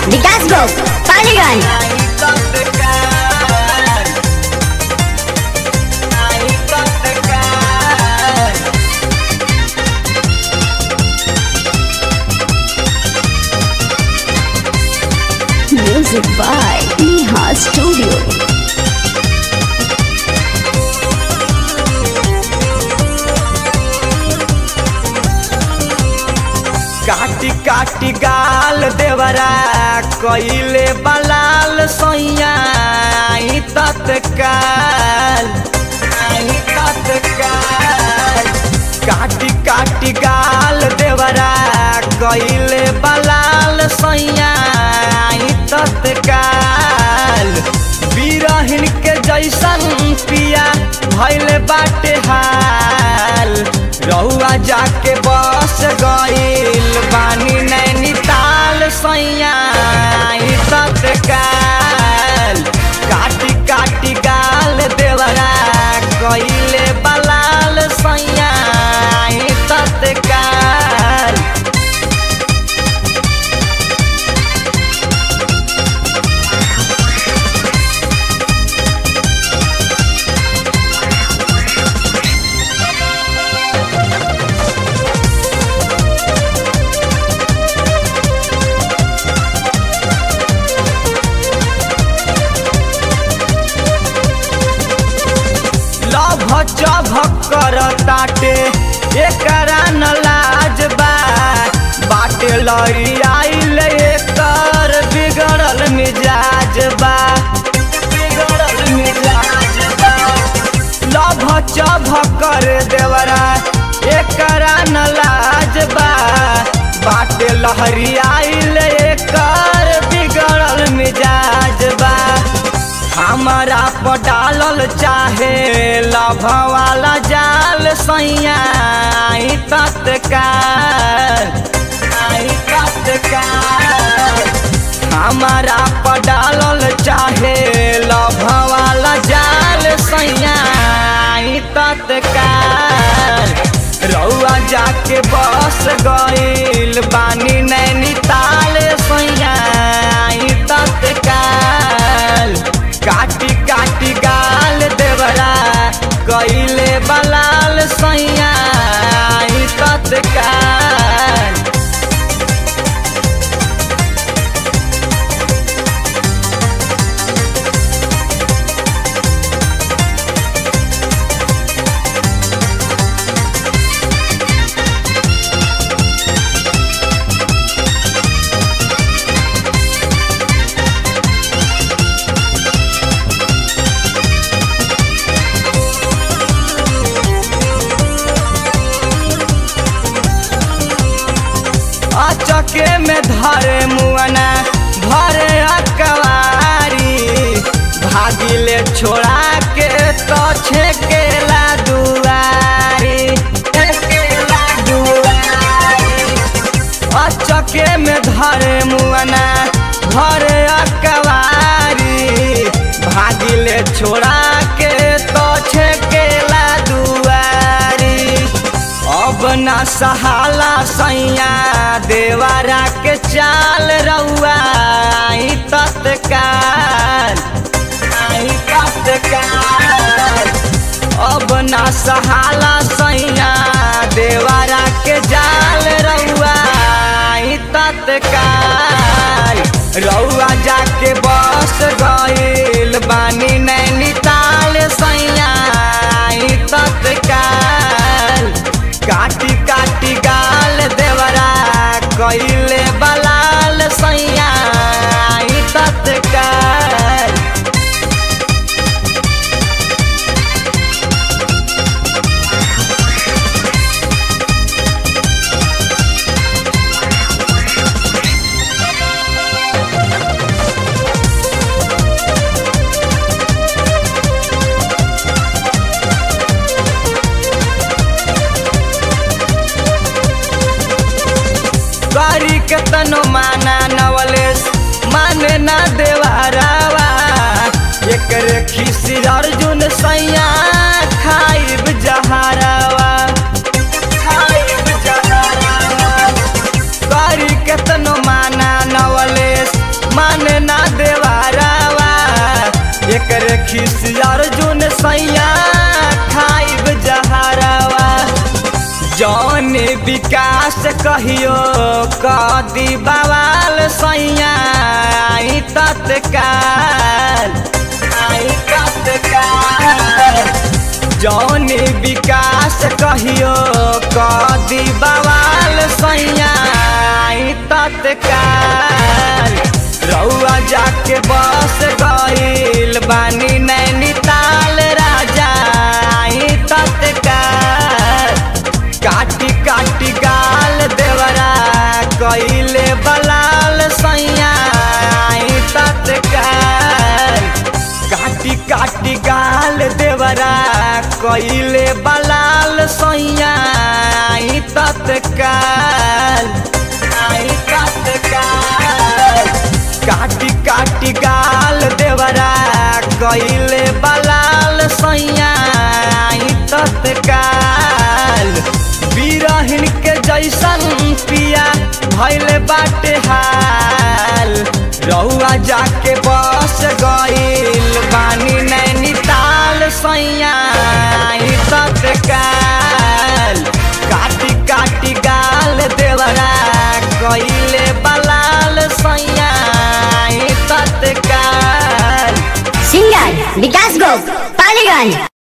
Vikas group Paliganj. Music by Neha studio. काटी काटी गाल देवरा कइले बलाल सैया तत्काल काटी काटी गाल देवरा कइले बलाल सैया तत्काल बिरहिन के जैसन पिया भइले बाटे हाल रहुआ जाके बस गइल बानी नैनीताल सैया तत्काल काटी काटी गाल देवरा कइले बलाल सैया तत्काल। भक्कर ताटे एकरा न लाज बा बाटे लड़ी आइल एकर बिगड़ल मिजाज बा लभ चभकर देवरा एकरा न लाज बा बाटे लहरी आइल एकर बिगड़ल मिजाज बा हमारा पडालल चाहे लभ वाला जाल सैया तत्काल हमारा पडालल चाहे लभ वाला जाल सैया तत्काल रउआ जाके बस गइल बानी नैनीताल सैया तत्काल काटी काटी गाल देवरा कइले बलाल सैया तत्काल। चके में धरे मुआना भरे अकवारी भागिले छोड़ा के तो छेकेला दुआरी चके में धरे मुआना भरे अकवारी भागिले छोड़ा के तो छेकेला दुआरी अब ना सहाला सैया देवरा के चाल रउआ तत्काल अब ना सहाला सैया देवरा के जाल रउआ तत्काल रउआ जाके बस गइल बानी नैनीताल सैया तत्काल काटी काटी गाल देवरा कइले बलाल सैया तत्काल। करी के तनो माना नवलेस माने ना देवारावा एकरे खिसी अर्जुन सैया खाइब जहारावा करी के तनो माना नवलेस रे खिस अर्जुन सैया खाइब जहरवा जौन विकास कहियो कदी बवाल सैया आई तत्काल जौन विकास कहियो कदी बवाल सैया आई तत्काल रउआ जाके बस गइल बानी नैनीताल राजा आई तत्काल काटी काटी गाल देवरा कइले बलाल सैया आई तत्काल काटी काटी गाल देवरा कइले बलाल सैया आई तत्काल काटी काटी गाल देवरा कइले बलाल सैया आई तत्काल बिरहिन के जैसन पिया भइले बाटे हाल रउआ जाके बस गइल बानी नैनीताल सैया आई तत्काल काटी काटी गाल देवरा कइले बलाल सैया आई तत्काल सिंगर विकास गोप पालीगंज।